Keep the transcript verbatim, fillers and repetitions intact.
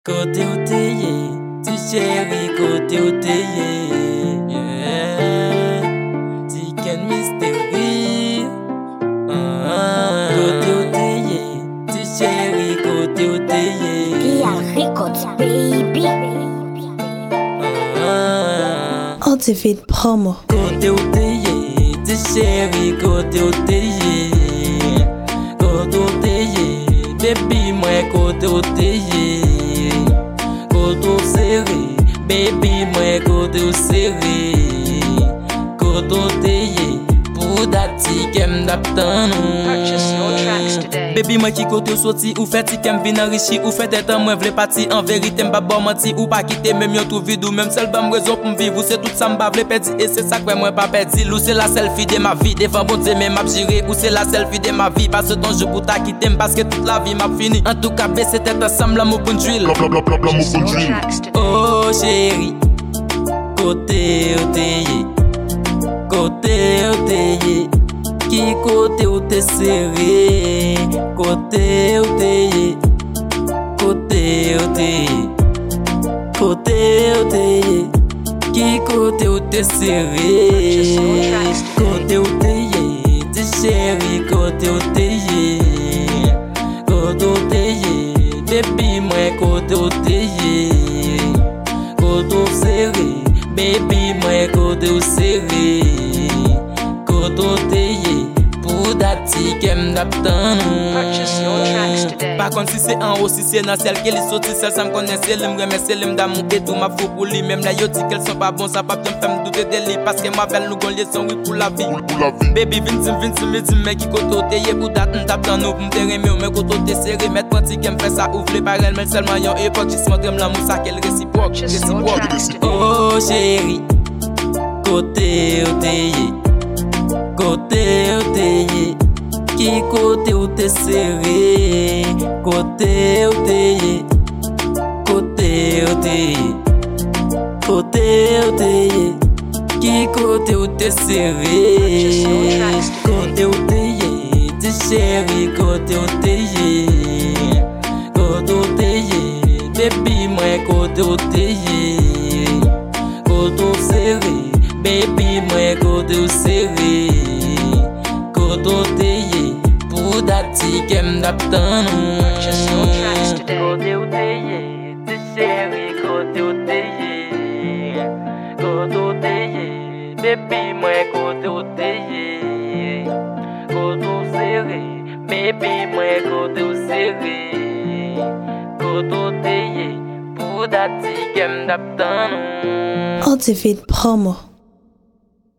Côté où t'es, tu chérie, côté où t'es, yeah. Tiken Mystery. Ah. Côté où t'es, tu chérie, côté où t'es, Real Records, baby. ah. Ultimate promo. Côté où t'es, tu chérie, côté où t'es, côté où t'es, baby, moi côté où t'es. Koto serré, baby moi koto serré. Koto teye, pour dati kem daptan Purchase your tracks today. Baby moi qui koto sorti ou fait kem vin enrichi ou fait etan moi vle parti en vérité m'pa bon menti ou pas quitter même yo tout vide ou même seul bam raison pour vivre c'est tout ça m'pa vle perdre et c'est ça que moi pas perdre ou c'est la selfie de ma vie devant bon Dieu même m'a géré ou c'est la selfie de ma vie parce que ton jeu pour ta quitter parce que toute la vie m'a fini en tout cas baisser tête ensemble l'amour pour d'huile. Purchase your tracks today. Oh chérie, côté où t'es, côté où t'es, qui côté où t'es serré, côté où t'es, côté où t'es, côté où t'es, qui côté où t'es serré, côté où t'es, t'es chérie, côté où t'es, côté où t'es, baby moi côté où t'es. Koto serré, baby moi koto serré. Koto teye, pour dati kem daptan. Purchase your tracks today. Par contre si c'est en haut, si c'est dans celle qui est sorti, celle ça me connaît, c'est l'homme remercie l'homme d'amour et tout ma fou pour lui. Même là yo dit qu'elles sont pas bon, ça pas bien faire me douter de lui parce que ma belle nous gon liaison oui pour la vie. Baby vintim vintim me dit mais qui koto teye pour date m'tap dans nous pour m'te remer ou mais koto te serré mettre parti qu'elle me fait ça ouvre par elle mais seulement yon époque qui se montre l'amour ça qu'elle réciproque Purchase your réciproque. tracks today. Oh chérie, côté où t'es, côté où t'es, qui côté où t'es serré, côté où t'es, côté où t'es, côté où t'es, qui côté où t'es serré, côté où t'es, t'es chérie, côté où t'es, côté où t'es, baby moi côté où t'es. Koto serré, baby moi koto serré. Koto teye, pour dati kem daptan. Purchase your tracks today. Kote ou teye, te chéri, kote ou teye. Koto teye, baby moi kote ou teye. Koto serré, baby moi kote ou serré. Koto teye, pour dati kem daptan. Ultimate promo.